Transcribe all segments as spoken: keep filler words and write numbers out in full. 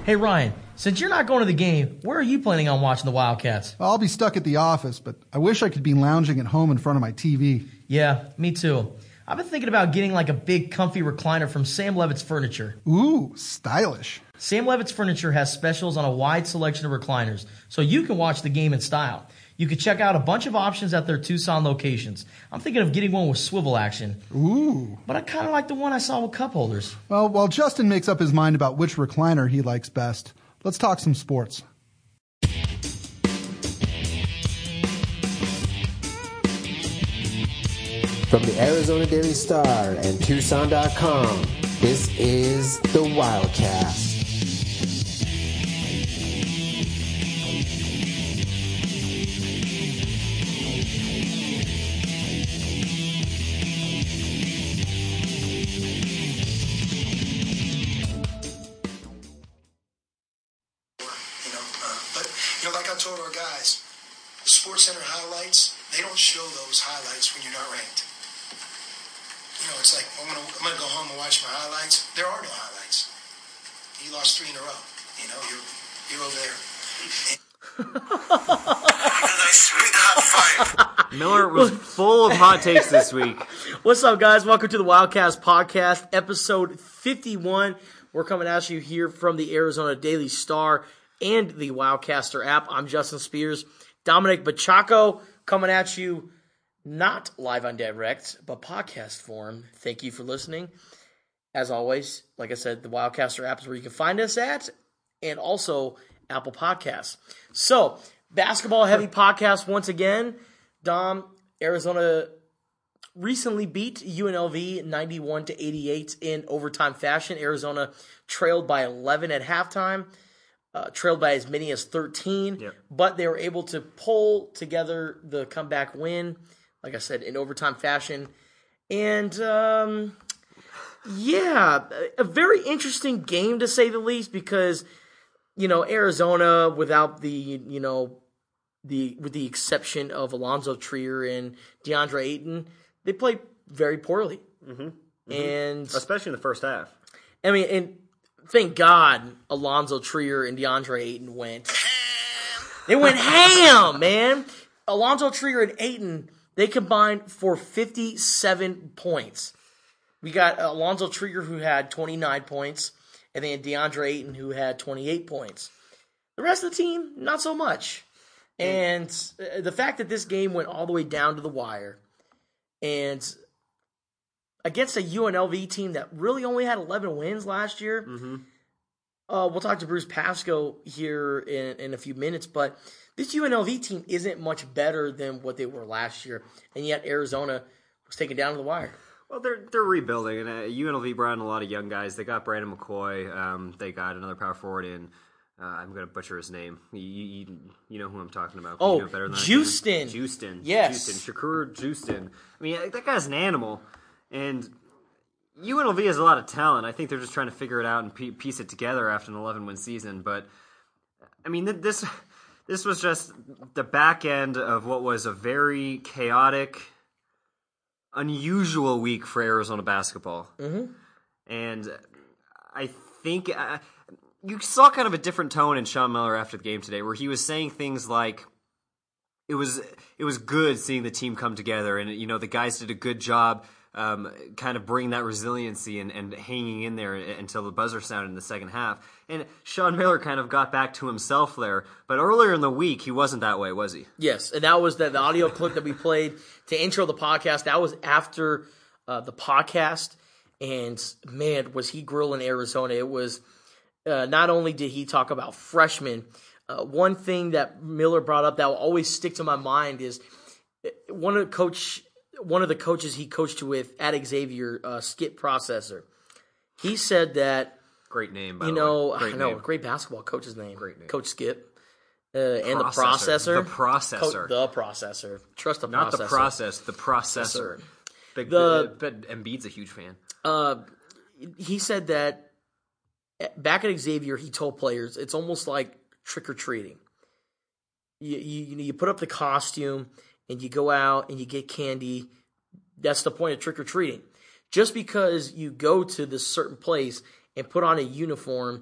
Hey, Ryan, since you're not going to the game, where are you planning on watching the Wildcats? I'll be stuck at the office, but I wish I could be lounging at home in front of my T V. Yeah, me too. I've been thinking about getting like a big comfy recliner from Sam Levitt's Furniture. Ooh, stylish. Sam Levitt's Furniture has specials on a wide selection of recliners, so you can watch the game in style. You can check out a bunch of options at their Tucson locations. I'm thinking of getting one with swivel action. Ooh. But I kind of like the one I saw with cup holders. Well, while Justin makes up his mind about which recliner he likes best, let's talk some sports. From the Arizona Daily Star and Tucson dot com, this is the Wildcast. Told our guys, the Sports Center highlights, they don't show those highlights when you're not ranked. You know, it's like, I'm going to I'm gonna go home and watch my highlights. There are no highlights. You lost three in a row. You know, you're, you're over there. And I spit hot fire. Miller was full of hot takes this week. What's up, guys? Welcome to the Wildcast Podcast, episode fifty-one. We're coming at you here from the Arizona Daily Star and the Wildcaster app. I'm Justin Spears. Dominic Bachaco coming at you, not live on direct, but podcast form. Thank you for listening. As always, like I said, the Wildcaster app is where you can find us at, and also Apple Podcasts. So, basketball-heavy podcast once again. Dom, Arizona recently beat U N L V ninety-one to eighty-eight in overtime fashion. Arizona trailed by eleven at halftime. Uh, trailed by as many as thirteen, yep. But they were able to pull together the comeback win, like I said, in overtime fashion. And, um, yeah, a very interesting game to say the least because, you know, Arizona, without the, you know, the with the exception of Alonzo Trier and DeAndre Ayton, they played very poorly. Mm-hmm. Mm-hmm. And especially in the first half. I mean, and thank God Alonzo Trier and DeAndre Ayton went. They went ham, man. Alonzo Trier and Ayton, they combined for fifty-seven points. We got Alonzo Trier, who had twenty-nine points, and then DeAndre Ayton, who had twenty-eight points. The rest of the team, not so much. And the fact that this game went all the way down to the wire, and against a U N L V team that really only had eleven wins last year. Mm-hmm. Uh, we'll talk to Bruce Pascoe here in, in a few minutes, but this U N L V team isn't much better than what they were last year, and yet Arizona was taken down to the wire. Well, they're they're rebuilding, and uh, U N L V brought in a lot of young guys. They got Brandon McCoy. Um, they got another power forward in. Uh, I'm going to butcher his name. You, you, you know who I'm talking about. Oh, you know better than Justin. Justin. Yes. Justin. Shakur Justin. I mean, that guy's an animal. And U N L V has a lot of talent. I think they're just trying to figure it out and piece it together after an eleven-win season. But, I mean, this this was just the back end of what was a very chaotic, unusual week for Arizona basketball. Mm-hmm. And I think uh, you saw kind of a different tone in Sean Miller after the game today, where he was saying things like, it was it was good seeing the team come together, and you know the guys did a good job um, kind of bringing that resiliency and, and hanging in there until the buzzer sounded in the second half. And Sean Miller kind of got back to himself there, but earlier in the week he wasn't that way, was he? Yes, and that was the, the audio clip that we played to intro the podcast. That was after uh, the podcast, and man, was he grilling Arizona. It was uh, not only did he talk about freshmen. Uh, one thing that Miller brought up that will always stick to my mind is one of the coach, one of the coaches he coached with at Xavier, uh, Skip Processor. He said that great name, by you the know, way. Great I know, name. great basketball coach's name, great name, Coach Skip, uh, and the processor, the processor, Co- the processor. Trust the not processor. the process, the processor. Big, the but Embiid's a huge fan. Uh, he said that back at Xavier, he told players it's almost like trick-or-treating. You, you you put up the costume and you go out and you get candy. That's the point of trick-or-treating. Just because you go to this certain place and put on a uniform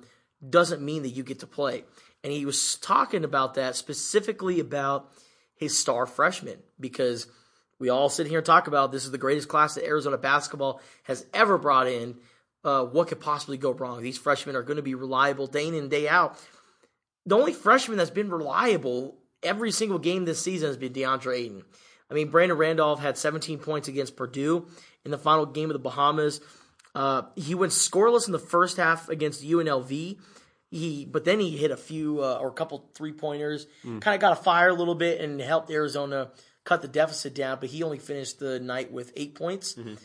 doesn't mean that you get to play. And he was talking about that specifically about his star freshman, because we all sit here and talk about this is the greatest class that Arizona basketball has ever brought in. Uh, what could possibly go wrong? These freshmen are going to be reliable day in and day out. The only freshman that's been reliable every single game this season has been DeAndre Ayton. I mean, Brandon Randolph had seventeen points against Purdue in the final game of the Bahamas. Uh, he went scoreless in the first half against U N L V. He, but then he hit a few uh, or a couple three-pointers, mm. kind of got a fire a little bit and helped Arizona cut the deficit down, but he only finished the night with eight points. Mm-hmm.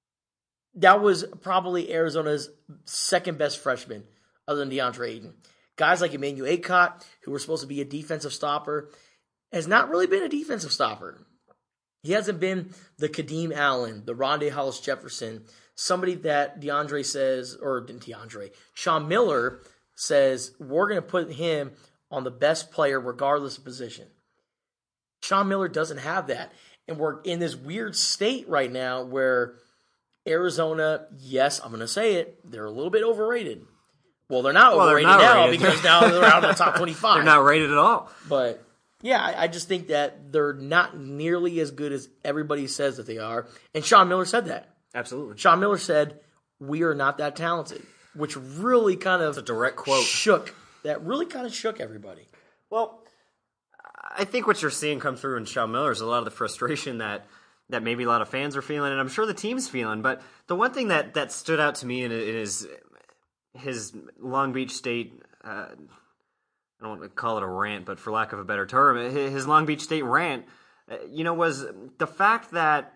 That was probably Arizona's second-best freshman other than DeAndre Ayton. Guys like Emmanuel Aycott, who were supposed to be a defensive stopper, has not really been a defensive stopper. He hasn't been the Kadeem Allen, the Rondé Hollis Jefferson, somebody that DeAndre says, or DeAndre, Sean Miller says, we're going to put him on the best player regardless of position. Sean Miller doesn't have that. And we're in this weird state right now where Arizona, yes, I'm going to say it, they're a little bit overrated. Well, they're not well, overrated they're not now rated. Because now they're out of the top twenty-five. They're not rated at all. But, yeah, I, I just think that they're not nearly as good as everybody says that they are. And Sean Miller said that. Absolutely. Sean Miller said, we are not that talented, which really kind of That's a direct quote. shook. That really kind of shook everybody. Well, I think what you're seeing come through in Sean Miller is a lot of the frustration that, that maybe a lot of fans are feeling, and I'm sure the team's feeling. But the one thing that, that stood out to me in is his Long Beach State, uh, I don't want to call it a rant, but for lack of a better term, his Long Beach State rant, you know, was the fact that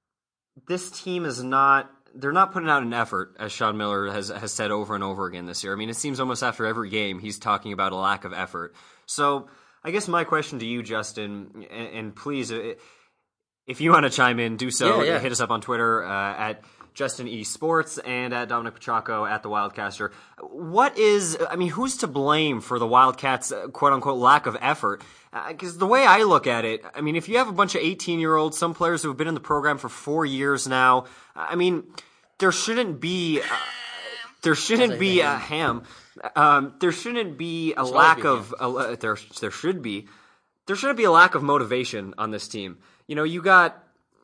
this team is not, they're not putting out an effort, as Sean Miller has, has said over and over again this year. I mean, it seems almost after every game he's talking about a lack of effort. So I guess my question to you, Justin, and, and please, if you want to chime in, do so. Yeah, yeah. Hit us up on Twitter uh, at Justin E. Sports and at Dominic Petracco at The Wildcaster. What is, I mean, who's to blame for the Wildcats' quote-unquote lack of effort? Because uh, the way I look at it, I mean, if you have a bunch of eighteen-year-olds, some players who have been in the program for four years now, I mean, there shouldn't be, uh, there shouldn't be a ham. Um, there shouldn't be a lack of, a, there, there should be, there shouldn't be a lack of motivation on this team. You know, you got,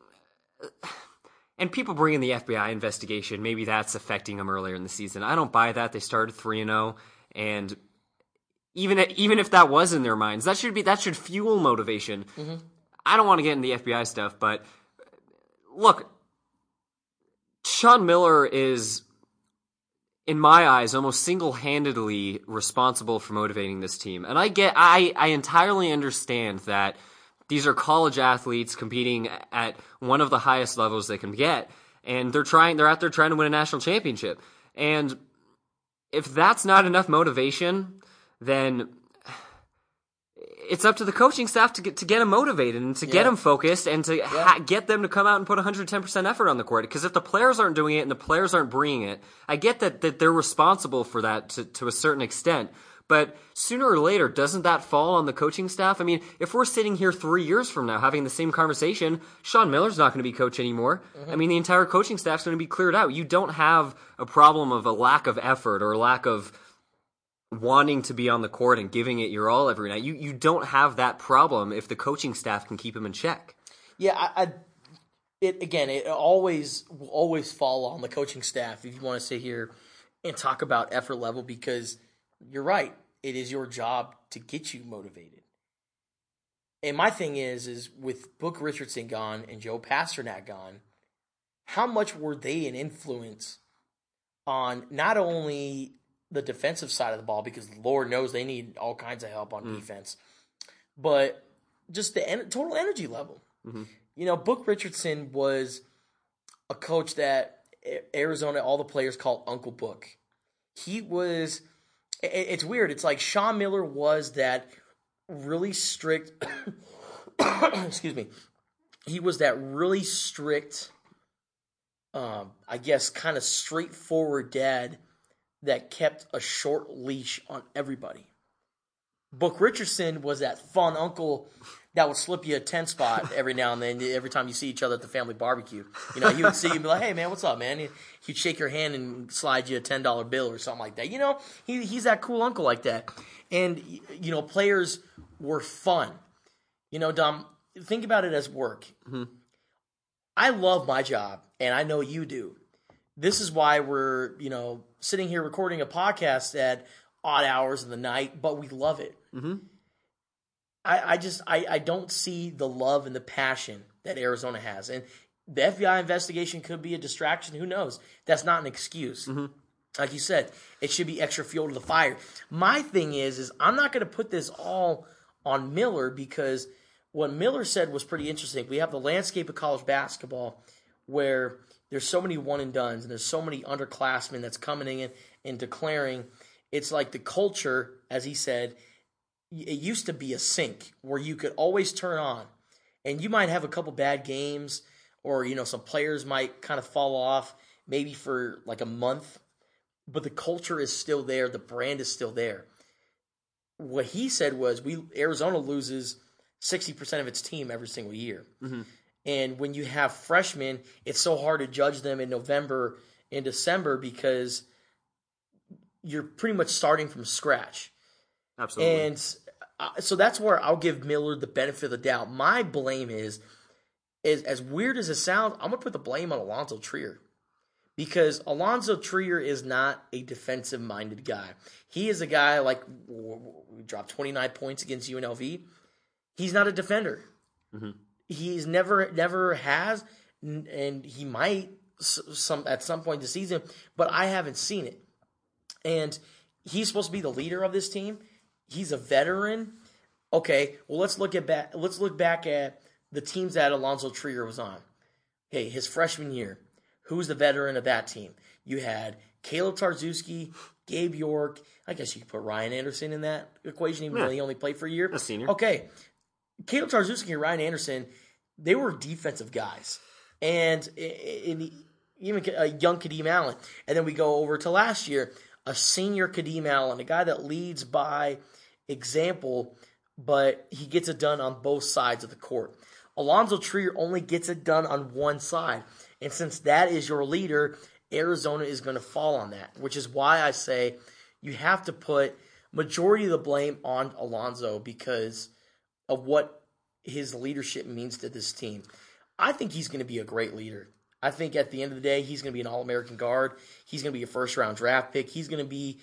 and people bring in the F B I investigation. Maybe that's affecting them earlier in the season. I don't buy that. They started three and oh, and even even if that was in their minds, that should be that should fuel motivation. Mm-hmm. I don't want to get into the F B I stuff, but look, Sean Miller is, in my eyes, almost single-handedly responsible for motivating this team. And I get, I, I entirely understand that these are college athletes competing at one of the highest levels they can get, and they're trying, they're out there trying to win a national championship. And if that's not enough motivation, then it's up to the coaching staff to get to get them motivated and to yeah. get them focused and to yeah. ha- get them to come out and put one hundred ten percent effort on the court. Because if the players aren't doing it and the players aren't bringing it, I get that, that they're responsible for that to, to a certain extent. But sooner or later, doesn't that fall on the coaching staff? I mean, if we're sitting here three years from now having the same conversation, Sean Miller's not going to be coach anymore. Mm-hmm. I mean, the entire coaching staff's going to be cleared out. You don't have a problem of a lack of effort or a lack of wanting to be on the court and giving it your all every night. You you don't have that problem if the coaching staff can keep him in check. Yeah, I, I it again, it always will always fall on the coaching staff if you want to sit here and talk about effort level, because you're right. It is your job to get you motivated. And my thing is, is with Book Richardson gone and Joe Pasternak gone, how much were they an influence on not only the defensive side of the ball, because Lord knows they need all kinds of help on mm. defense, but just the en- total energy level. Mm-hmm. You know, Book Richardson was a coach that Arizona, all the players called Uncle Book. He was, it, it's weird. It's like Sean Miller was that really strict, excuse me, he was that really strict, um, I guess, kind of straightforward dad that kept a short leash on everybody. Book Richardson was that fun uncle that would slip you a ten spot every now and then, every time you see each other at the family barbecue. You know, he would see you and be like, hey, man, what's up, man? He'd shake your hand and slide you a ten dollar bill or something like that. You know, he, he's that cool uncle like that. And, you know, players were fun. You know, Dom, think about it as work. Mm-hmm. I love my job, and I know you do. This is why we're, you know, sitting here recording a podcast at odd hours of the night, but we love it. Mm-hmm. I, I just, I, I don't see the love and the passion that Arizona has. And the F B I investigation could be a distraction. Who knows? That's not an excuse. Mm-hmm. Like you said, it should be extra fuel to the fire. My thing is, is I'm not going to put this all on Miller, because what Miller said was pretty interesting. We have the landscape of college basketball where there's so many one and dones and there's so many underclassmen that's coming in and declaring. It's like the culture, as he said, it used to be a sink where you could always turn on, and you might have a couple bad games, or, you know, some players might kind of fall off maybe for like a month, but the culture is still there. The brand is still there. What he said was, we Arizona loses sixty percent of its team every single year. Mm-hmm. And when you have freshmen, it's so hard to judge them in November and December because you're pretty much starting from scratch. Absolutely. And uh, so that's where I'll give Miller the benefit of the doubt. My blame is, is as weird as it sounds, I'm going to put the blame on Alonzo Trier. Because Alonzo Trier is not a defensive-minded guy. He is a guy like, we dropped twenty-nine points against U N L V. He's not a defender. Mm-hmm. He's never never has, and he might some at some point this season, but I haven't seen it. And he's supposed to be the leader of this team. He's a veteran. Okay, well let's look at back. Let's look back at the teams that Alonzo Trier was on. Okay, his freshman year. Who's the veteran of that team? You had Caleb Tarzewski, Gabe York. I guess you could put Ryan Anderson in that equation, even yeah. though he only played for a year. A senior. Okay. Caleb Tarzewski and Ryan Anderson, they were defensive guys. And in, even a young Kadeem Allen. And then we go over to last year, a senior Kadeem Allen, a guy that leads by example, but he gets it done on both sides of the court. Alonzo Trier only gets it done on one side. And since that is your leader, Arizona is going to fall on that, which is why I say you have to put majority of the blame on Alonzo because of what his leadership means to this team. I think he's going to be a great leader. I think at the end of the day, he's going to be an All-American guard. He's going to be a first-round draft pick. He's going to be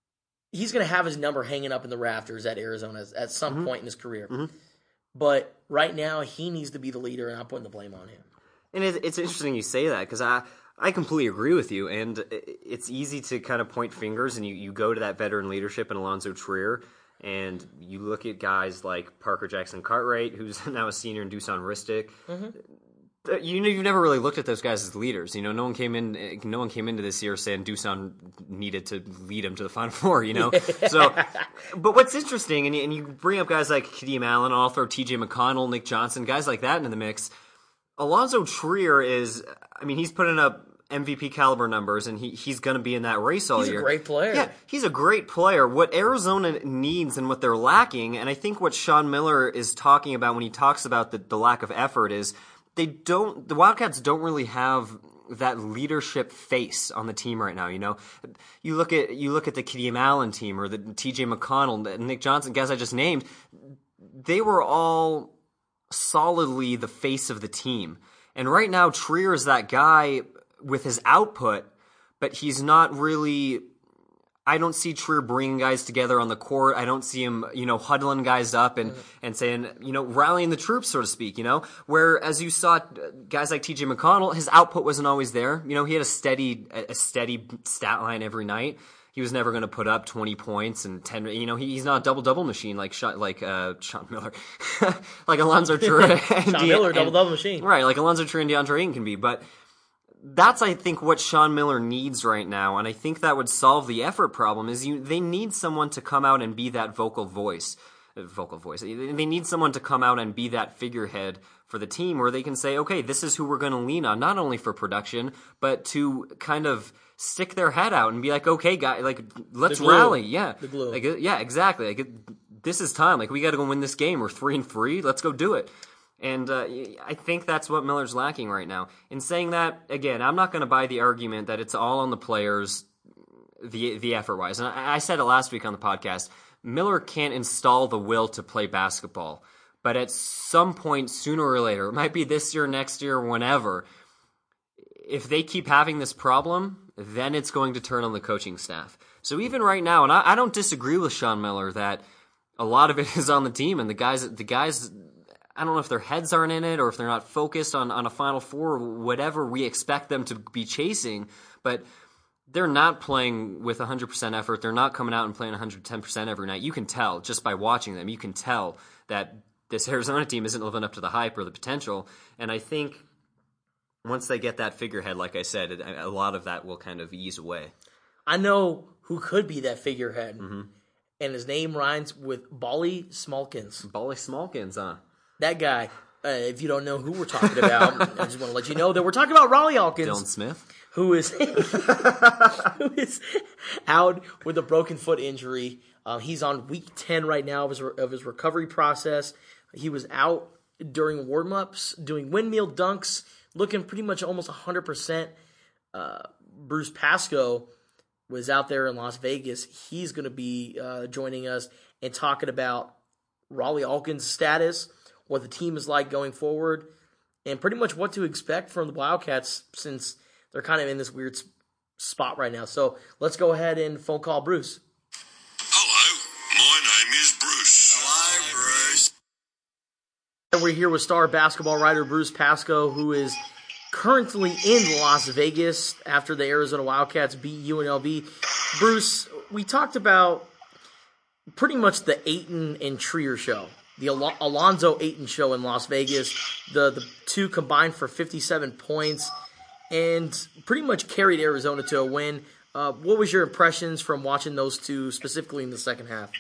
he's going to have his number hanging up in the rafters at Arizona at some mm-hmm. point in his career. Mm-hmm. But right now, he needs to be the leader, and I'm putting the blame on him. And it's interesting you say that because I, I completely agree with you. And it's easy to kind of point fingers and you, you go to that veteran leadership in Alonzo Trier and you look at guys like Parker Jackson Cartwright, who's now a senior, and Dusan Ristic. Mm-hmm. You know, you've never really looked at those guys as leaders. You know, no one came in. No one came into this year saying Dusan needed to lead him to the Final Four. You know, so. But what's interesting, and you, and you bring up guys like Kadeem Allen, I'll throw T J McConnell, Nick Johnson, guys like that into the mix. Alonzo Trier is, I mean, he's putting up M V P caliber numbers, and he he's going to be in that race all he's year. He's a great player. Yeah, he's a great player. What Arizona needs and what they're lacking, and I think what Sean Miller is talking about when he talks about the, the lack of effort is they don't, the Wildcats don't really have that leadership face on the team right now. You know, you look at you look at the Kadeem Allen team or the T J McConnell, Nick Johnson, guys I just named. They were all solidly the face of the team. And right now, Trier is that guy with his output, but he's not really... I don't see Trier bringing guys together on the court. I don't see him, you know, huddling guys up and, mm-hmm. and saying, you know, rallying the troops, so to speak, you know? Where, as you saw, guys like T J McConnell, his output wasn't always there. You know, he had a steady, a steady stat line every night. He was never going to put up twenty points and ten. You know, he, he's not a double-double machine like like uh, Sean Miller, like Alonzo Trier. Sean De- Miller, double-double machine, right? Like Alonzo Trier and DeAndre Ayton can be. But that's, I think, what Sean Miller needs right now, and I think that would solve the effort problem. Is you they need someone to come out and be that vocal voice, uh, vocal voice. They need someone to come out and be that figurehead for the team, where they can say, okay, this is who we're going to lean on, not only for production, but to kind of stick their head out and be like, okay, guys, like, let's rally. Yeah. The glue. Like, yeah, exactly. Like, this is time. Like, we got to go win this game. We're three and three. Let's go do it. And uh, I think that's what Miller's lacking right now. In saying that, again, I'm not going to buy the argument that it's all on the players, the the effort-wise. And I, I said it last week on the podcast. Miller can't install the will to play basketball. But at some point, sooner or later, it might be this year, next year, whenever, if they keep having this problem, then it's going to turn on the coaching staff. So even right now, and I, I don't disagree with Sean Miller that a lot of it is on the team, and the guys, the guys, I don't know if their heads aren't in it or if they're not focused on, on a Final Four or whatever we expect them to be chasing, but they're not playing with one hundred percent effort. They're not coming out and playing one hundred ten percent every night. You can tell just by watching them. You can tell that this Arizona team isn't living up to the hype or the potential, and I think once they get that figurehead, like I said, it, a lot of that will kind of ease away. I know who could be that figurehead, mm-hmm. and his name rhymes with Bally Smallkins. Bally Smallkins, huh? That guy, uh, if you don't know who we're talking about, I just want to let you know that we're talking about Rawle Alkins. Dylan Smith. Who is, who is out with a broken foot injury. Uh, he's on week ten right now of his, of his recovery process. He was out during warm-ups, doing windmill dunks, looking pretty much almost one hundred percent. Uh, Bruce Pascoe was out there in Las Vegas. He's going to be uh, joining us and talking about Rawle Alkins' status, what the team is like going forward, and pretty much what to expect from the Wildcats since they're kind of in this weird spot right now. So let's go ahead and phone call Bruce. Hello, my name is Bruce. Hello, Bruce. We're here with star basketball writer Bruce Pascoe, who is currently in Las Vegas after the Arizona Wildcats beat U N L V. Bruce, we talked about pretty much the Ayton and Trier show, the Al- Alonzo Ayton show in Las Vegas. The, the two combined for fifty-seven points and pretty much carried Arizona to a win. Uh, what was your impressions from watching those two, specifically in the second half?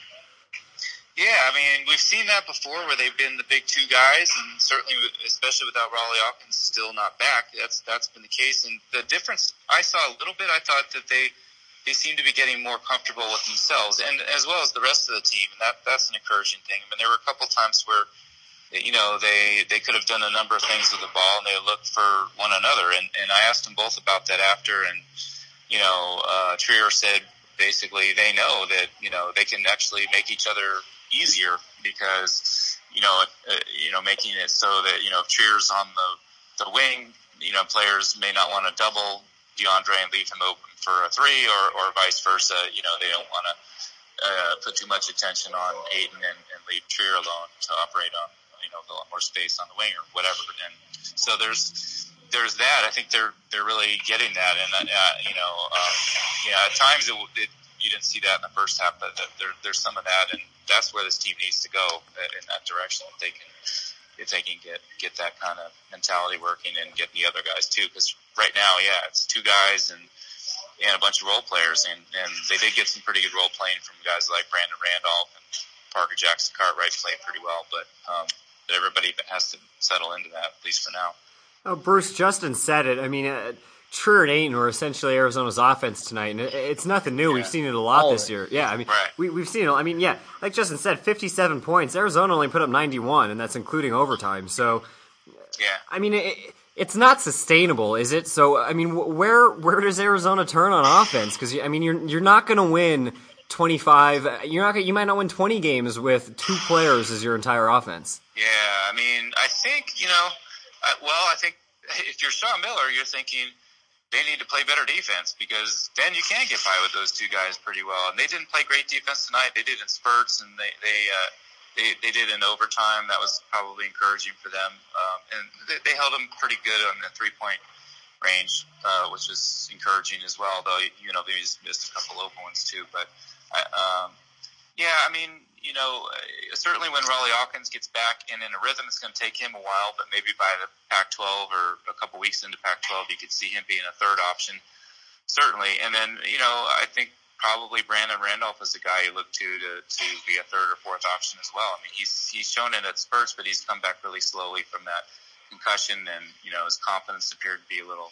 Yeah, I mean, we've seen that before where they've been the big two guys, and certainly, especially without Rawle Alkins still not back, that's that's been the case. And the difference I saw a little bit, I thought that they they seem to be getting more comfortable with themselves, and as well as the rest of the team. And that that's an encouraging thing. I mean, there were a couple times where, you know, they they could have done a number of things with the ball, and they looked for one another. And and I asked them both about that after, and you know, uh, Trier said basically they know that you know they can actually make each other easier because, you know, uh, you know, making it so that, you know, if Trier's on the, the wing, you know, players may not want to double DeAndre and leave him open for a three or, or vice versa. You know, they don't want to uh, put too much attention on Ayton and, and leave Trier alone to operate on, you know, a lot more space on the wing or whatever. And so there's, there's that. I think they're, they're really getting that. And, uh, you know, um, yeah, at times it, it you didn't see that in the first half, but there, there's some of that, and that's where this team needs to go in that direction. If they can, if they can get get that kind of mentality working and get the other guys too, because right now, yeah, it's two guys and and a bunch of role players, and and they did get some pretty good role playing from guys like Brandon Randolph and Parker Jackson Cartwright playing pretty well, but um, everybody has to settle into that at least for now. Oh, Bruce, Justin said it. I mean. Uh, Trier and Ayton were essentially Arizona's offense tonight, and it's nothing new. Yeah. We've seen it a lot All this year. Yeah, I mean, right. we, we've seen it. I mean, yeah, like Justin said, fifty-seven points. Arizona only put up ninety-one, and that's including overtime. So, yeah, I mean, it, it's not sustainable, is it? So, I mean, where where does Arizona turn on offense? Because I mean, you're you're not going to win twenty-five. You're not. You might not win twenty games with two players as your entire offense. Yeah, I mean, I think you know. Uh, well, I think if you're Sean Miller, you're thinking they need to play better defense because then you can get by with those two guys pretty well. And they didn't play great defense tonight. They did in spurts, and they they uh, they, they did in overtime. That was probably encouraging for them. Um, and they, they held them pretty good on the three point range, uh, which is encouraging as well. Though you know they missed a couple open ones too. But I, um, yeah, I mean, you know, certainly when Rawle Alkins gets back and in a rhythm, it's going to take him a while, but maybe by the Pac twelve or a couple weeks into Pac twelve, you could see him being a third option, certainly. And then, you know, I think probably Brandon Randolph is the guy you look to to, to be a third or fourth option as well. I mean, he's he's shown it at spurts, but he's come back really slowly from that concussion, and, you know, his confidence appeared to be a little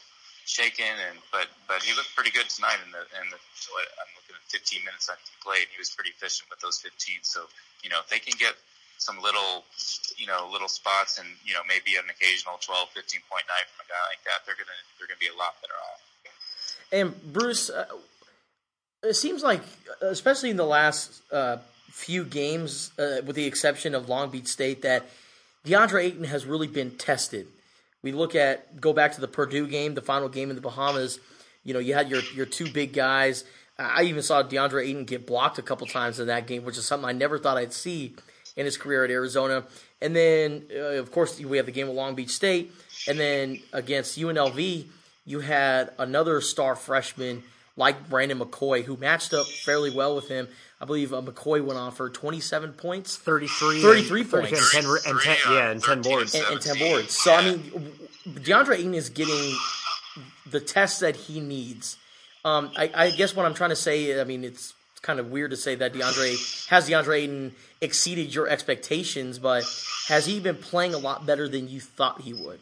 shaken, and but but he looked pretty good tonight. In the in the what, I'm looking at fifteen minutes after he played, he was pretty efficient with those fifteen. So you know, if they can get some little, you know, little spots, and you know, maybe an occasional twelve, fifteen point night from a guy like that, they're gonna they're gonna be a lot better off. And Bruce, uh, it seems like, especially in the last uh, few games, uh, with the exception of Long Beach State, that DeAndre Ayton has really been tested. We look at, go back to the Purdue game, the final game in the Bahamas. You know, you had your, your two big guys. I even saw DeAndre Ayton get blocked a couple times in that game, which is something I never thought I'd see in his career at Arizona. And then, uh, of course, we have the game with Long Beach State. And then against U N L V, you had another star freshman like Brandon McCoy, who matched up fairly well with him. I believe uh, McCoy went on for twenty-seven points. thirty-three. thirty-three and, points. And ten, and ten, yeah, and ten boards. And, and ten boards. So, I mean, DeAndre Ayton is getting the test that he needs. Um, I, I guess what I'm trying to say, I mean, it's kind of weird to say that DeAndre, has DeAndre Ayton exceeded your expectations, but has he been playing a lot better than you thought he would?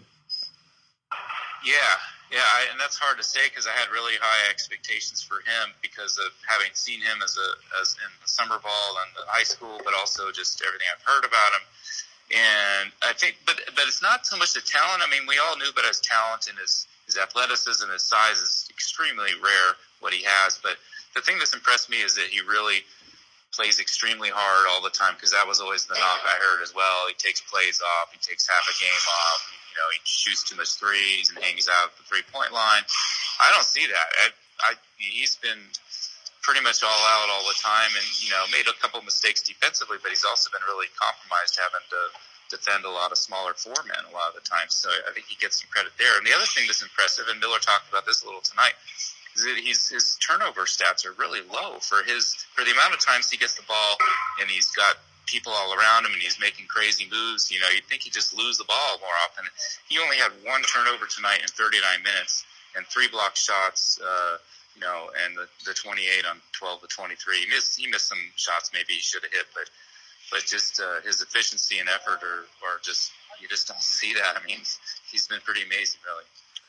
Yeah, yeah, I, and that's hard to say because I had really high expectations for him because of having seen him as a as in the summer ball and the high school, but also just everything I've heard about him. And I think, but but it's not so much the talent. I mean, we all knew about his talent and his his athleticism, his size is extremely rare what he has. But the thing that's impressed me is that he really plays extremely hard all the time because that was always the knock I heard as well. He takes plays off, he takes half a game off. You know, he shoots too much threes and hangs out at the three-point line. I don't see that. I, I, he's been pretty much all out all the time and, you know, made a couple mistakes defensively, but he's also been really compromised having to defend a lot of smaller four men a lot of the time. So I think he gets some credit there. And the other thing that's impressive, and Miller talked about this a little tonight, is that he's, his turnover stats are really low for his for the amount of times he gets the ball and he's got people all around him and he's making crazy moves. You know, you'd think he'd just lose the ball more often. He only had one turnover tonight in thirty-nine minutes and three blocked shots, uh, you know, and the, the twenty-eight on twelve to twenty-three. He missed, he missed some shots maybe he should have hit, but, but just, uh, his efficiency and effort are, are just, you just don't see that. I mean, he's been pretty amazing, really.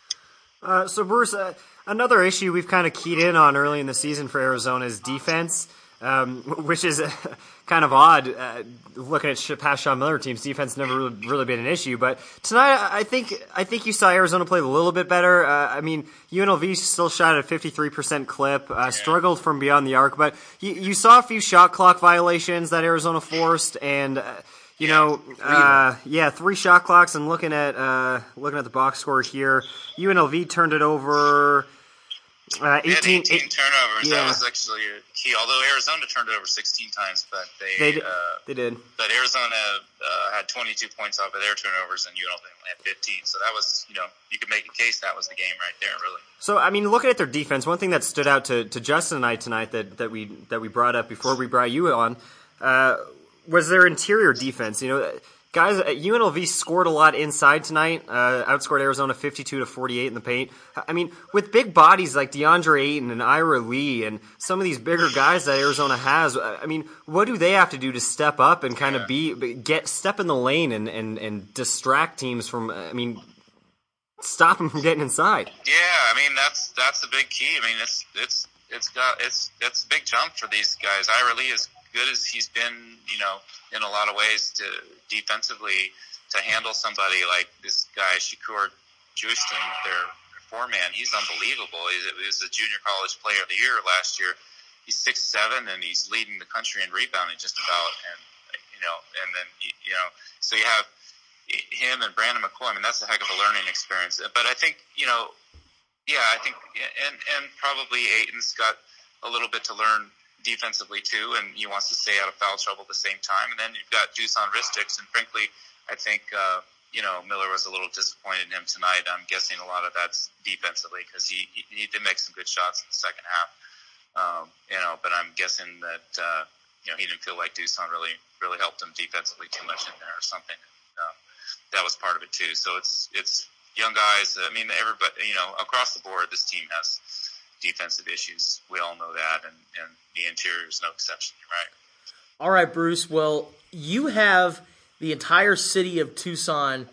Uh, so, Bruce, uh, another issue we've kind of keyed in on early in the season for Arizona is defense, um, which is uh, kind of odd. Uh, looking at past Sean Miller teams, defense never really, really been an issue. But tonight, I think I think you saw Arizona play a little bit better. Uh, I mean, U N L V still shot at a fifty-three percent clip, uh, struggled from beyond the arc, but you, you saw a few shot clock violations that Arizona forced, and uh, You know, uh, yeah, three shot clocks. And looking at uh, looking at the box score here, U N L V turned it over. Uh, eighteen, eighteen eight, turnovers. yeah. That was actually key. Although Arizona turned it over sixteen times, but they They did. Uh, They did. But Arizona uh, had twenty-two points off of their turnovers, and U N L V only had fifteen. So that was, you know, you could make a case that was the game right there, really. So I mean, looking at their defense, one thing that stood out to, to Justin and I tonight that, that we that we brought up before we brought you on uh, was their interior defense. You know, guys, U N L V scored a lot inside tonight. Uh, outscored Arizona fifty-two to forty-eight in the paint. I mean, with big bodies like DeAndre Ayton and Ira Lee and some of these bigger guys that Arizona has, I mean, what do they have to do to step up and kind of be get step in the lane and, and, and distract teams from? I mean, stop them from getting inside. Yeah, I mean that's that's the big key. I mean it's it's it's got it's it's a big jump for these guys. Ira Lee, as good as he's been, you know, in a lot of ways to defensively to handle somebody like this guy Shakur Juiston, their four man, he's unbelievable. He's, he was a junior college player of the year last year. He's six seven and he's leading the country in rebounding just about. And you know, and then you know, so you have him and Brandon McCoy. I mean, that's a heck of a learning experience. But I think, you know, yeah, I think, and and probably Ayton's got a little bit to learn defensively too, and he wants to stay out of foul trouble at the same time. And then you've got Dusan Ristics, and frankly, I think uh, you know Miller was a little disappointed in him tonight. I'm guessing a lot of that's defensively because he, he he did make some good shots in the second half. Um, you know, but I'm guessing that uh, you know he didn't feel like Dusan really really helped him defensively too much in there or something. Um, that was part of it too. So it's it's young guys. I mean, everybody, you know, across the board, this team has defensive issues. We all know that, and, and the interior is no exception. You're right. All right, Bruce. Well, you have the entire city of Tucson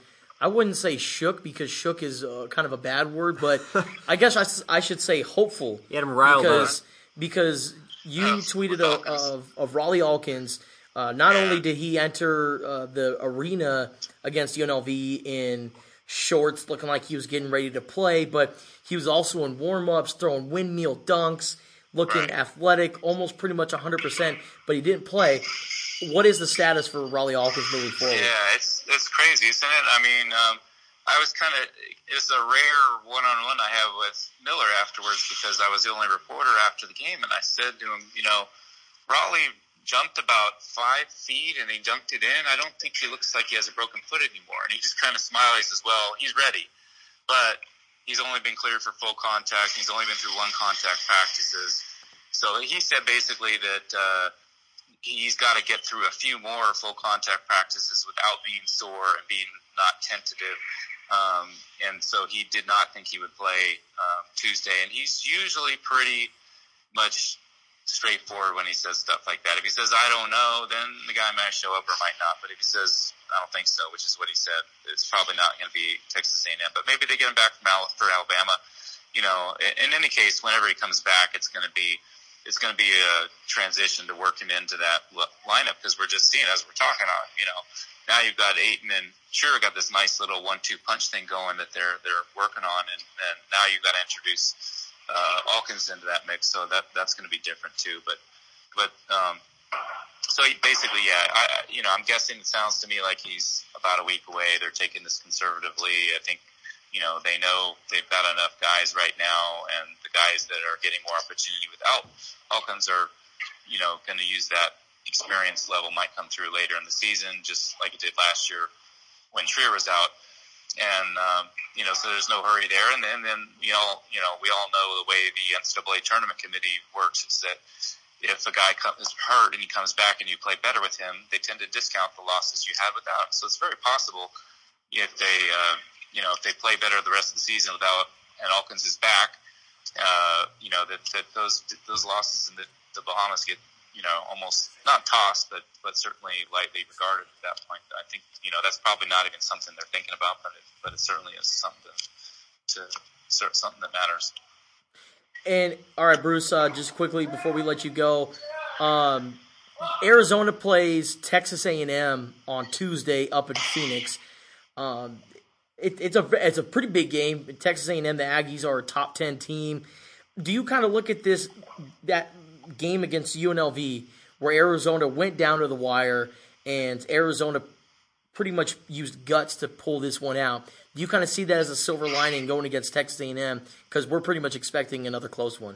I wouldn't say shook because shook is uh, kind of a bad word, but I guess I, s- I should say hopeful. You had him riled because, up. Because you Oh, tweeted with a, Alkins. of, of Raleigh Alkins. Uh, not Yeah. only did he enter uh, the arena against U N L V in shorts, looking like he was getting ready to play, but he was also in warm-ups, throwing windmill dunks, looking Right. athletic, almost pretty much one hundred percent, but he didn't play. What is the status for Raleigh Alkins moving forward? Yeah, it's it's crazy, isn't it? I mean, um, I was kind of it's a rare one-on-one I have with Miller afterwards because I was the only reporter after the game, and I said to him, you know, Raleigh jumped about five feet and he dunked it in. I don't think he looks like he has a broken foot anymore, and he just kind of smiled. He says, "Well, he's ready, but he's only been cleared for full contact. He's only been through one contact practices." So he said basically that. Uh, He's got to get through a few more full contact practices without being sore and being not tentative. Um, and so he did not think he would play um, Tuesday. And he's usually pretty much straightforward when he says stuff like that. If he says, "I don't know," then the guy might show up or might not. But if he says, "I don't think so," which is what he said, it's probably not going to be Texas A and M. But maybe they get him back from Al- for Alabama. You know, in, in any case, whenever he comes back, it's going to be it's going to be a transition to working into that l- lineup because we're just seeing, as we're talking on, you know, now you've got Ayton and sure got this nice little one two punch thing going that they're they're working on, and, and now you've got to introduce uh, Alkins into that mix, so that that's going to be different too. But but um, so he basically, yeah, I I- you know, I'm guessing it sounds to me like he's about a week away. They're taking this conservatively. I think. You know, they know they've got enough guys right now, and the guys that are getting more opportunity without Alkins are, you know, going to use that experience level might come through later in the season, just like it did last year when Trier was out. And, um, you know, so there's no hurry there. And then, then, you know, you know, we all know the way the N C double A tournament committee works is that if a guy comes, is hurt and he comes back and you play better with him, they tend to discount the losses you had without him. So it's very possible if they, uh, you know, if they play better the rest of the season without, and Alkins is back, uh, you know, that, that those, those losses in the, the Bahamas get, you know, almost not tossed, but, but certainly lightly regarded at that point. I think, you know, that's probably not even something they're thinking about, but it, but it certainly is something to, to something that matters. And all right, Bruce, uh, just quickly before we let you go, um, Arizona plays Texas A and M on Tuesday up in Phoenix. Um, it, it's a it's a pretty big game. Texas A and M, the Aggies are a top ten team. Do you kind of look at this that game against U N L V where Arizona went down to the wire and Arizona pretty much used guts to pull this one out? Do you kind of see that as a silver lining going against Texas A and M because we're pretty much expecting another close one?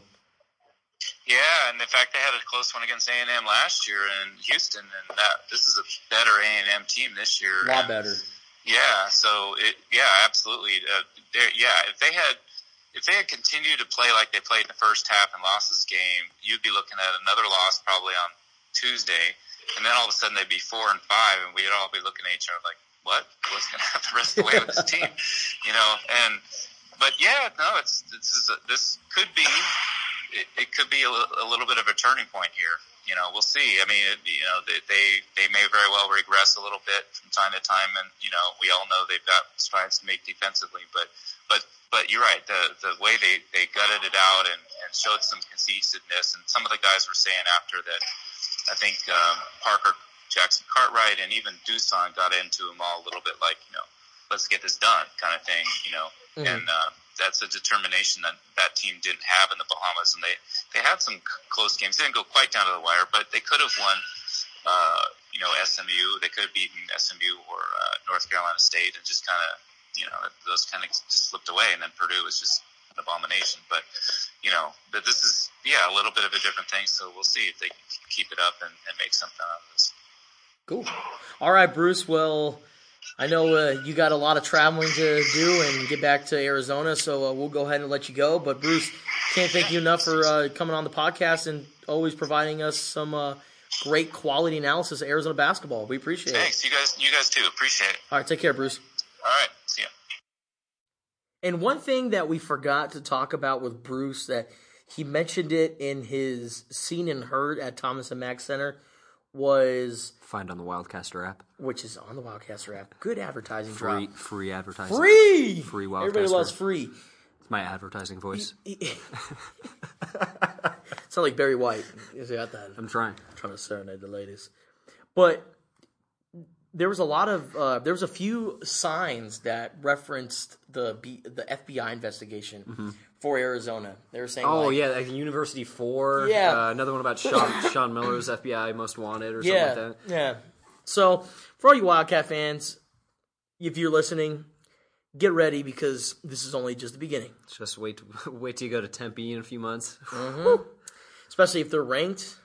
Yeah, and in fact, they had a close one against A and M last year in Houston, and that, this is a better A and M team this year. A lot and, better. Yeah, so it, yeah, absolutely. Uh, they're- yeah, if they had, if they had continued to play like they played in the first half and lost this game, you'd be looking at another loss probably on Tuesday, and then all of a sudden they'd be four and five, and we'd all be looking at each other like, what? What's going to happen the rest of the way with this team? You know, and but yeah, no, it's this is a, this could be it, it could be a, a little bit of a turning point here. You know, we'll see. I mean, it, you know, they, they they may very well regress a little bit from time to time, and you know, we all know they've got strides to make defensively. But but but you're right. The the way they they gutted it out and, and showed some cohesiveness, and some of the guys were saying after that, I think um, Parker, Jackson Cartwright, and even Dusan got into them all a little bit, like, you know, let's get this done, kind of thing. You know, mm-hmm. and uh, that's a determination that that team didn't have in the Bahamas, and they they had some close games. They didn't go quite down to the wire, but they could have won. Uh, you know, S M U. They could have beaten S M U or uh, North Carolina State, and just kind of, you know, those kind of just slipped away. And then Purdue was just an abomination. But you know, but this is yeah a little bit of a different thing. So we'll see if they can keep it up and, and make something out of this. Cool. All right, Bruce. Well, I know uh, you got a lot of traveling to do and get back to Arizona, so uh, we'll go ahead and let you go. But, Bruce, can't thank you enough for uh, coming on the podcast and always providing us some uh, great quality analysis of Arizona basketball. We appreciate Thanks. it. Thanks. You guys, you guys too. Appreciate it. All right, take care, Bruce. All right. See ya. And one thing that we forgot to talk about with Bruce, that he mentioned it in his Seen and Heard at Thomas and Mack Center, was, Find on the Wildcaster app. which is on the Wildcaster app. Good advertising Free, drop. free advertising. Free! Free Wildcaster. Everybody loves free. It's my advertising voice. Sound like Barry White. He's got that. I'm trying. Trying to serenade the ladies. But there was a lot of uh, there was a few signs that referenced the B, the F B I investigation mm-hmm. for Arizona. They were saying, "Oh like, yeah, like University four." Yeah, uh, another one about Sean, Sean Miller's F B I Most Wanted or yeah, something like that. Yeah. So for all you Wildcat fans, if you're listening, get ready because this is only just the beginning. Just wait, wait till you go to Tempe in a few months. Mm-hmm. Especially if they're ranked.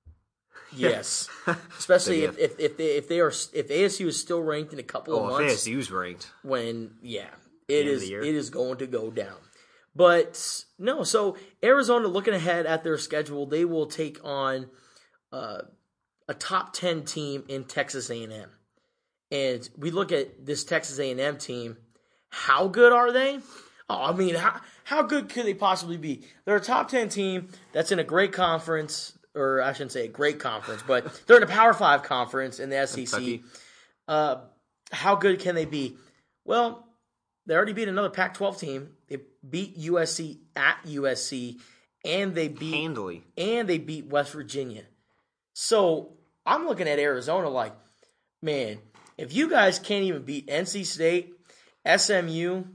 Yes, especially if, if if they if they are if A S U is still ranked in a couple oh, of months. Oh, if A S U's ranked, when yeah, it is it is going to go down. But no, so Arizona looking ahead at their schedule, they will take on uh, a top ten team in Texas A and M, and we look at this Texas A and M team. How good are they? Oh, I mean, how how good could they possibly be? They're a top ten team that's in a great conference. Or I shouldn't say a great conference, but they're in a Power Five conference in the S E C. Uh, how good can they be? Well, they already beat another Pac twelve team. They beat U S C at U S C, and they beat handily, and they beat West Virginia. So I'm looking at Arizona like, man, if you guys can't even beat N C State, S M U,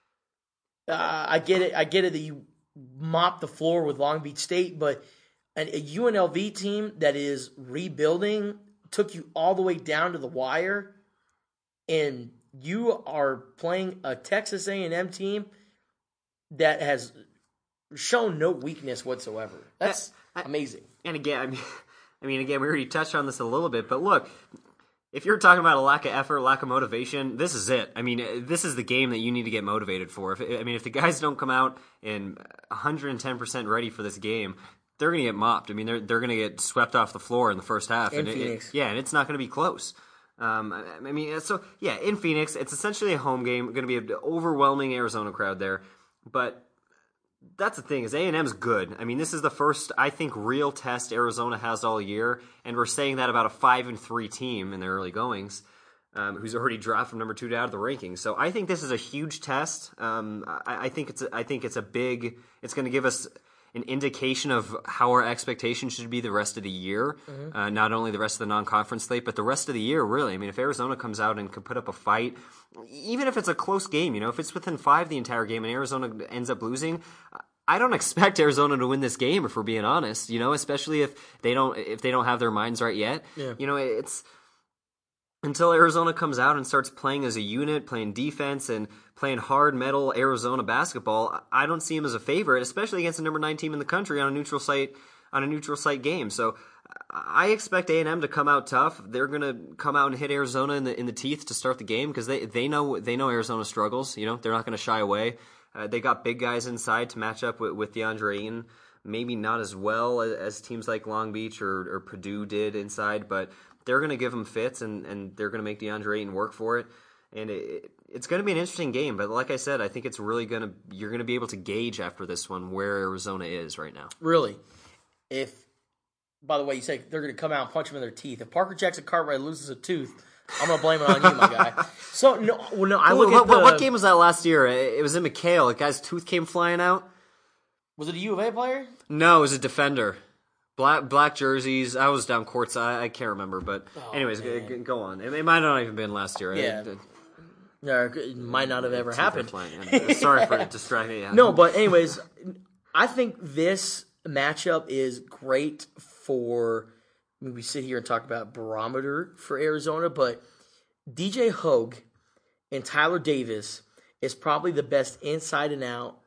uh, I get it. I get it that you mopped the floor with Long Beach State, but And a U N L V team that is rebuilding took you all the way down to the wire, and you are playing a Texas A and M team that has shown no weakness whatsoever. That's I, I, amazing. And again, I mean, I mean, again, we already touched on this a little bit, but look, if you're talking about a lack of effort, lack of motivation, this is it. I mean, this is the game that you need to get motivated for. If I mean, if the guys don't come out and one hundred ten percent ready for this game, they're going to get mopped. I mean, they're they're going to get swept off the floor in the first half. In and Phoenix. It, yeah, and it's not going to be close. Um, I, I mean, so, yeah, in Phoenix, it's essentially a home game. Going to be an overwhelming Arizona crowd there. But that's the thing, is A and M's good. I mean, this is the first, I think, real test Arizona has all year. And we're saying that about a five and three team in their early goings, um, who's already dropped from number two down to the rankings. So I think this is a huge test. Um, I, I think it's a, I think it's a big, it's going to give us an indication of how our expectations should be the rest of the year, mm-hmm. uh, not only the rest of the non-conference slate, but the rest of the year, really. I mean, if Arizona comes out and can put up a fight, even if it's a close game, you know, if it's within five the entire game and Arizona ends up losing, I don't expect Arizona to win this game, if we're being honest, you know, especially if they don't if they don't have their minds right yet. Yeah. You know, it's until Arizona comes out and starts playing as a unit, playing defense and playing hard metal Arizona basketball, I don't see him as a favorite, especially against the number nine team in the country on a neutral site on a neutral site game. So I expect A and M to come out tough. They're going to come out and hit Arizona in the in the teeth to start the game because they they know they know Arizona struggles. You know, they're not going to shy away. Uh, they got big guys inside to match up with, with DeAndre Ayton. Maybe not as well as, as teams like Long Beach or, or Purdue did inside, but they're going to give them fits, and, and they're going to make DeAndre Ayton work for it. And it, it's going to be an interesting game. But like I said, I think it's really going to you're going to be able to gauge after this one where Arizona is right now. Really, if by the way you say they're going to come out and punch them in their teeth, if Parker Jackson Cartwright loses a tooth, I'm going to blame it on you, my guy. So no, well, no, I look what, at the, what game was that last year? It was in McHale. A guy's tooth came flying out. Was it a U of A player? No, it was a defender. Black black jerseys. I was down courtside. I can't remember, but oh, anyways, go, go on. It, it might not have even been last year. Yeah, it, no, it might not have ever happened. Sorry for distracting you. No, but anyways, I think this matchup is great for. I mean, we sit here and talk about barometer for Arizona, but D J Hogue and Tyler Davis is probably the best inside and out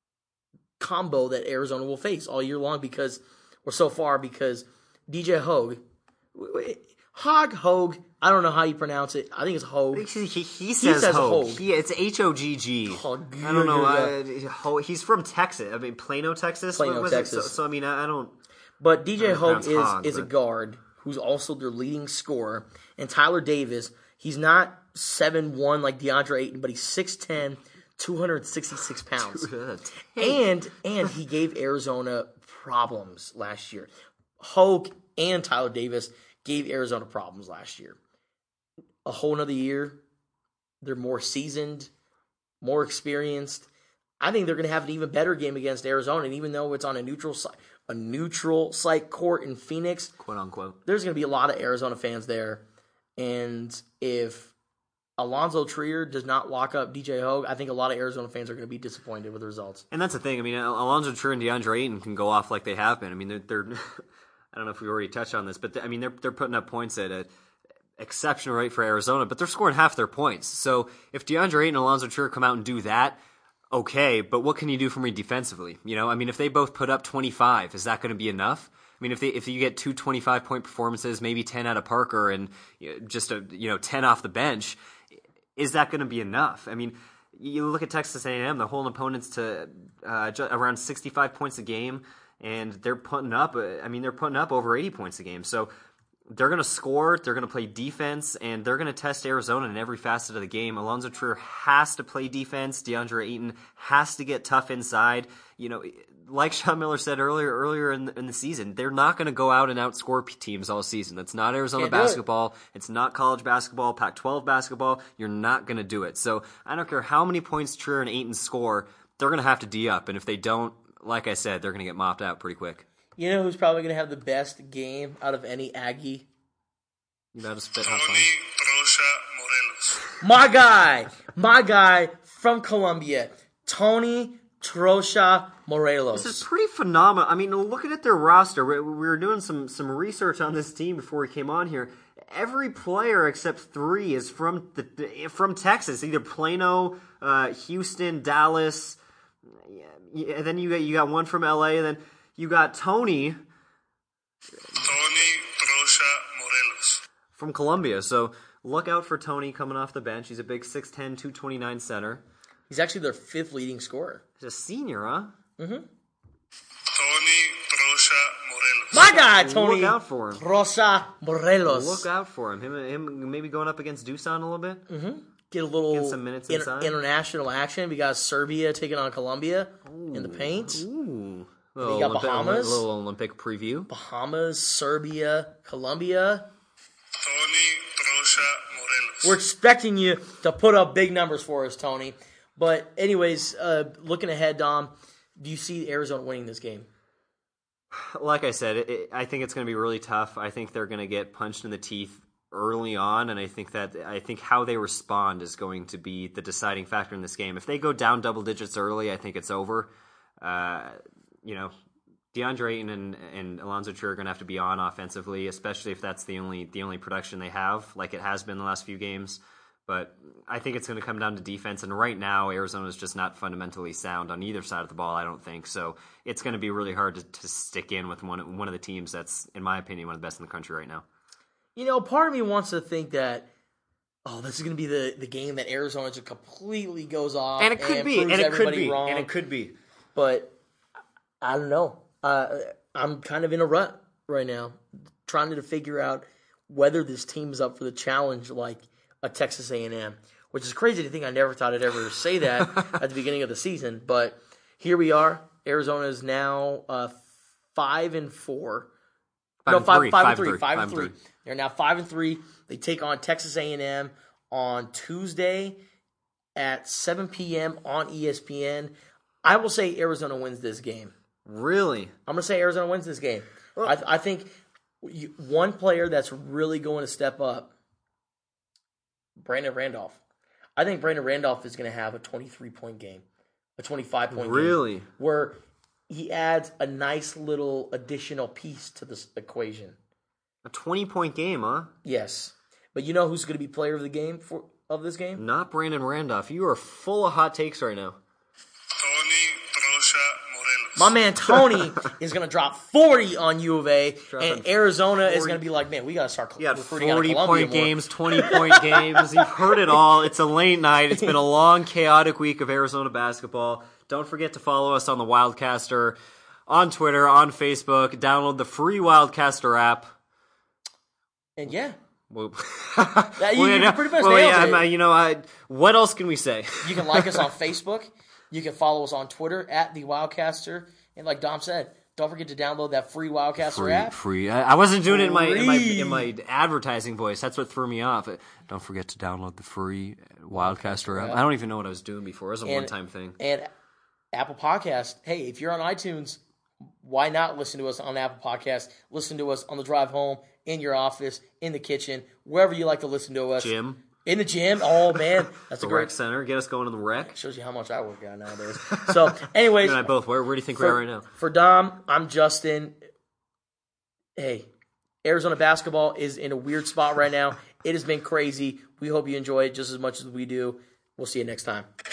combo that Arizona will face all year long because. Or so far, because D J Hogue, Hog Hogue, I don't know how you pronounce it. I think it's Hogue. He, he, he says, he says Hogue. Hogue. He, it's H O G G. Hog- I don't know. Uh, he's from Texas. I mean, Plano, Texas. Plano, was Texas. So, so, I mean, I, I don't. But D J Hogue is, Hog, is but... a guard who's also their leading scorer. And Tyler Davis, he's not seven one like DeAndre Ayton, but he's six ten, two hundred sixty-six pounds. and and he gave Arizona problems last year. Hogue and Tyler Davis gave Arizona problems last year. A whole nother year, they're more seasoned, more experienced. I think they're going to have an even better game against Arizona, and even though it's on a neutral site, a neutral site court in Phoenix, quote unquote, there's going to be a lot of Arizona fans there. And if Alonzo Trier does not lock up D J Hogue, I think a lot of Arizona fans are going to be disappointed with the results. And that's the thing. I mean, Alonzo Trier and DeAndre Ayton can go off like they have been. I mean, they're, they're I don't know if we already touched on this, but I mean, they're they're putting up points at an exceptional rate for Arizona, but they're scoring half their points. So if DeAndre Ayton and Alonzo Trier come out and do that, okay, but what can you do for me defensively? You know, I mean, if they both put up twenty-five, is that going to be enough? I mean, if they if you get two twenty-five point performances, maybe ten out of Parker and just a you know ten off the bench, is that going to be enough? I mean, you look at Texas A and M; they're holding opponents to uh, around sixty-five points a game, and they're putting up. I mean, they're putting up over eighty points a game. So they're going to score, they're going to play defense, and they're going to test Arizona in every facet of the game. Alonzo Trier has to play defense. DeAndre Ayton has to get tough inside. You know, like Sean Miller said earlier earlier in the, in the season, they're not going to go out and outscore teams all season. That's not Arizona Can't do basketball. It. It's not college basketball, Pac twelve basketball. You're not going to do it. So I don't care how many points Trier and Ayton score, they're going to have to D up. And if they don't, like I said, they're going to get mopped out pretty quick. You know who's probably going to have the best game out of any Aggie? You got to spit Tony hot Trocha Morelos. My guy, my guy from Colombia, Tony Trocha Morelos. This is pretty phenomenal. I mean, looking at their roster, we, we were doing some, some research on this team before we came on here. Every player except three is from the from Texas, either Plano, uh, Houston, Dallas. Yeah, and then you got you got one from L A, and then you got Tony. Tony Trocha Morelos. From Colombia. So look out for Tony coming off the bench. He's a big six ten, two twenty-nine center. He's actually their fifth leading scorer. He's a senior, huh? Mm-hmm. Tony Trocha Morelos. My guy, Tony Look out for him. Trocha Morelos. Look out for him. Him, him maybe going up against Dusan a little bit. Mm-hmm. Get a little Get some minutes inter- inside. international action. We got Serbia taking on Colombia in the paint. Ooh. Then you got Olympic, Bahamas. little Olympic preview. Bahamas, Serbia, Colombia. Tony Trocha Morelos. We're expecting you to put up big numbers for us, Tony. But anyways, uh, looking ahead, Dom, do you see Arizona winning this game? Like I said, it, it, I think it's going to be really tough. I think they're going to get punched in the teeth early on, and I think that I think how they respond is going to be the deciding factor in this game. If they go down double digits early, I think it's over. Uh, you know, DeAndre Ayton and, and Alonzo Trier are going to have to be on offensively, especially if that's the only the only production they have, like it has been the last few games. But I think it's going to come down to defense, and right now Arizona is just not fundamentally sound on either side of the ball, I don't think. So it's going to be really hard to, to stick in with one, one of the teams that's, in my opinion, one of the best in the country right now. You know, part of me wants to think that, oh, this is going to be the, the game that Arizona just completely goes off. And it could be, proves and it could everybody be, wrong. and it could be. But I don't know. Uh, I'm kind of in a rut right now, trying to figure out whether this team is up for the challenge like a Texas A and M, which is crazy to think. I never thought I'd ever say that at the beginning of the season. But here we are. Arizona is now uh, five and four. Five no, and five, three. five, Five and three. and three. Five Five and and three. three. They're now five and three. They take on Texas A and M on Tuesday at seven p.m. on E S P N. I will say Arizona wins this game. Really? I'm going to say Arizona wins this game. Well, I, I think you, one player that's really going to step up, Brandon Randolph. I think Brandon Randolph is going to have a twenty-three point game, a twenty-five point game. Really? Where he adds a nice little additional piece to this equation. A twenty-point game, huh? Yes. But you know who's going to be player of the game for of this game? Not Brandon Randolph. You are full of hot takes right now. Tony Trocha Morelos. My man Tony is going to drop forty on U of A, Dropping and Arizona is forty. going to be like, man, we got to start You got recruiting out of Columbia forty-point more. games, twenty-point games. You've heard it all. It's a late night. It's been a long, chaotic week of Arizona basketball. Don't forget to follow us on the Wildcaster, on Twitter, on Facebook. Download the free Wildcaster app. And yeah, Well, That- you- well, you yeah, pretty much well, nailed yeah, it. I'm, uh, you know, I, what else can we say? you can like us on Facebook. You can follow us on Twitter at the Wildcaster. And like Dom said, Don't forget to download that free Wildcaster Free, app. free. I, I wasn't doing it in my, in my Free. in my advertising voice. That's what threw me off. Don't forget to download the free Wildcaster app. I don't even know what I was doing before. It was a And- one-time thing. And Apple Podcast. Hey, if you're on iTunes, why not listen to us on Apple Podcast? Listen to us on the drive home, in your office, in the kitchen, wherever you like to listen to us. Gym. In the gym. Oh, man. That's The a great... rec center. Get us going to the rec. Shows you how much I work out nowadays. So, anyways. You and I both. Where, where do you think we are for, right now? For Dom, I'm Justin. Hey, Arizona basketball is in a weird spot right now. It has been crazy. We hope you enjoy it just as much as we do. We'll see you next time.